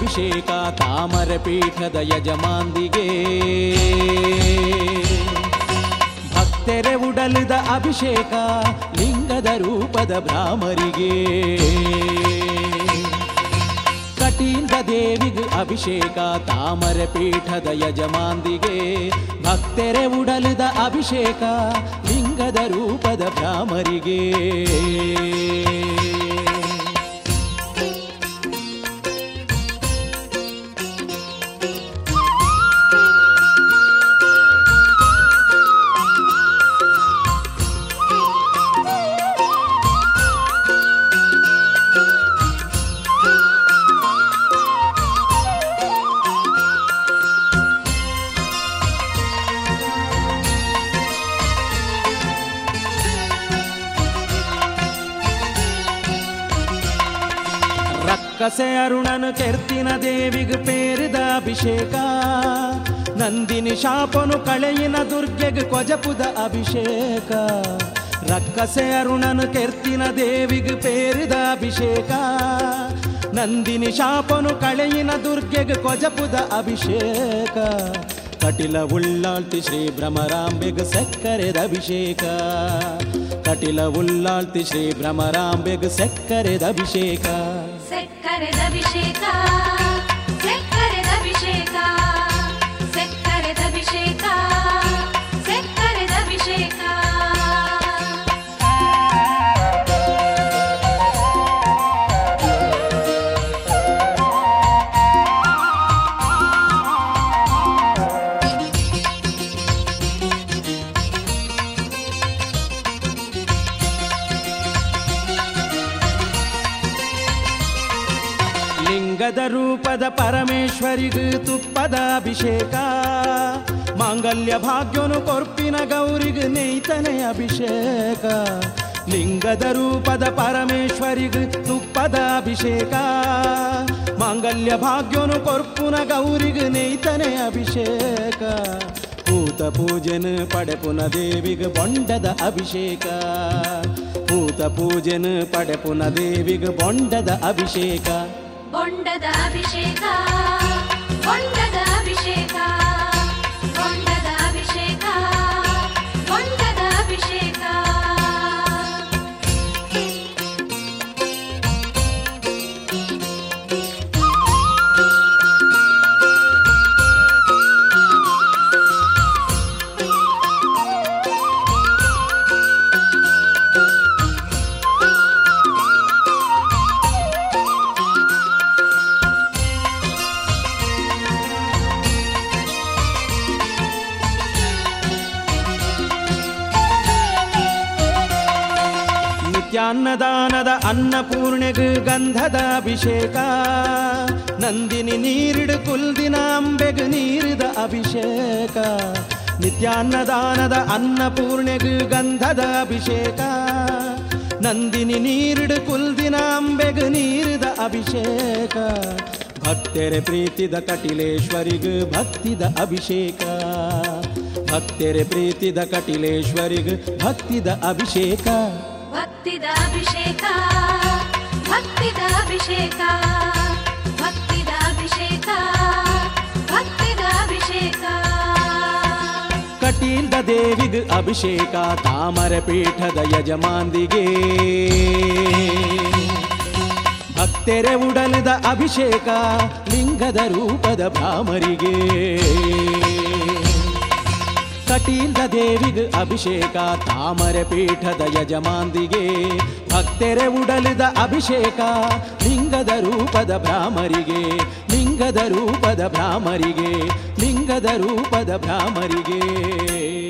ಅಭಿಷೇಕ ತಾಮರೆ ಪೀಠದ ಯಜಮಾಂದಿಗೆ ಭಕ್ತೆರೆ ಉಡಲಿದ ಅಭಿಷೇಕ ಲಿಂಗದ ರೂಪದ ಭ್ರಾಮರಿಗೆ ಕಟೀಲ್ದ ದೇವಿಗೆ ಅಭಿಷೇಕ ತಾಮರೆ ಪೀಠದ ಯಜಮಾಂದಿಗೆ ಭಕ್ತೆರೆ ಉಡಲಿದ ಅಭಿಷೇಕ ಲಿಂಗದ ರೂಪದ ಭ್ರಾಮರಿಗೆ ಕಸೆ ಅರುಣನು ಕೆರ್ತಿನ ದೇವಿಗೆ ಪೇರಿದ ಅಭಿಷೇಕ ನಂದಿನಿ ಶಾಪನು ಕಳೆಯಿನ ದುರ್ಗೆಗೆ ಕೊಜಪುದ ಅಭಿಷೇಕ ರಕ್ಕಸೆ ಅರುಣನು ಕೆರ್ತಿನ ದೇವಿಗೆ ಪೇರಿದ ಅಭಿಷೇಕ ನಂದಿನಿ ಶಾಪನು ಕಳೆಯಿನ ದುರ್ಗೆಗೆ ಕೊಜಪುದ ಅಭಿಷೇಕ ಕಟಿಲ ಉಳ್ಳಾಳ್ತಿ ಶ್ರೀ ಭ್ರಮರಾಂಬೆಗೆ ಸಕ್ಕರೆದ ಅಭಿಷೇಕ ಕಟಿಲ ಉಳ್ಳಾಳ್ತಿ ಶ್ರೀ ಭ್ರಮರಾಂಬೆಗೆ ಸಕ್ಕರೆದ ಅಭಿಷೇಕ ಸಕ್ಕರೆದಭಿಷೇಕ ಸಕ್ಕರೆದಭಿಷೇಕ ಸಕ್ಕರೆದಭಿಷೇಕ ಸಕ್ಕರೆದಭಿಷೇಕ ಲಿಂಗದ ರೂಪದ ಪರಮೇಶ್ವರಿಗೂ ತುಪ್ಪದ ಅಭಿಷೇಕ ಮಾಂಗಲ್ಯ ಭಾಗ್ಯನು ಕೊರ್ಪಿನ ಗೌರಿಗೆ ನೇಯ್ತನೆ ಅಭಿಷೇಕ ಲಿಂಗದ ರೂಪದ ಪರಮೇಶ್ವರಿಗೂ ತುಪ್ಪದ ಅಭಿಷೇಕ ಮಾಂಗಲ್ಯ ಭಾಗ್ಯನು ಕೊರ್ಪುನ ಗೌರಿಗೆ ನೇಯ್ತನೆ ಅಭಿಷೇಕ ಭೂತ ಪೂಜೆನ ಪಡೆಪುನ ದೇವಿಗೆ ಬೊಂಡದ ಅಭಿಷೇಕ ಭೂತ ಪೂಜೆನ ಪಡೆಪುನ ದೇವಿಗೆ ಬೊಂಡದ ಅಭಿಷೇಕ ಬೊಂಡದ ಅಭಿಷೇಕ ಬೊಂಡದ ಅಭಿಷೇಕ ಬೊಂಡದ ಅಭಿಷೇಕ ಬೊಂಡದ ಅಭಿಷೇಕ ಅನ್ನದಾನದ ಅನ್ನಪೂರ್ಣೆಗೆ ಗಂಧದ ಅಭಿಷೇಕ ನಂದಿನಿ ನೀರಿಡು ಕುಲ್ದಿನ ಅಂಬೆಗೆ ನೀರಿದ ಅಭಿಷೇಕ ನಿತ್ಯಾನ್ನದಾನದ ಅನ್ನಪೂರ್ಣೆಗೆ ಗಂಧದ ಅಭಿಷೇಕ ನಂದಿನಿ ನೀರಿಡು ಕುಲ್ದಿನ ಅಂಬೆಗೆ ನೀರಿದ ಅಭಿಷೇಕ ಭಕ್ತೆರೆ ಪ್ರೀತಿದ ಕಟಿಲೇಶ್ವರಿಗೂ ಭಕ್ತಿದ ಅಭಿಷೇಕ ಭಕ್ತೆರೆ ಪ್ರೀತಿದ ಕಟಿಲೇಶ್ವರಿಗೂ ಭಕ್ತಿದ ಅಭಿಷೇಕ ಭಕ್ತಿದ ಅಭಿಷೇಕ ಭಕ್ತಿದ ಅಭಿಷೇಕ ಭಕ್ತಿದ ಅಭಿಷೇಕ ಭಕ್ತಿದ ಅಭಿಷೇಕ ಕಟೀಲ್ದ ದೇವಿಗೆ ಅಭಿಷೇಕ ತಾಮರೆ ಪೀಠದ ಯಜಮಾಂದಿಗೆ ಭಕ್ತೆರೆ ಉಡಲಿದ ಅಭಿಷೇಕ ಲಿಂಗದ ರೂಪದ ಭ್ರಾಮರಿಗೆ ಕಟೀಲ್ದ ದೇವಿಗೆ ಅಭಿಷೇಕ ತಾಮರೆ ಪೀಠದ ಯಜಮಾಂದಿಗೆ ಭಕ್ತೆರೆ ಉಡಲಿದ ಅಭಿಷೇಕ ಲಿಂಗದ ರೂಪದ ಭ್ರಾಮರಿಗೆ ಲಿಂಗದ ರೂಪದ ಭ್ರಾಮರಿಗೆ ಲಿಂಗದ ರೂಪದ ಭ್ರಾಮರಿಗೆ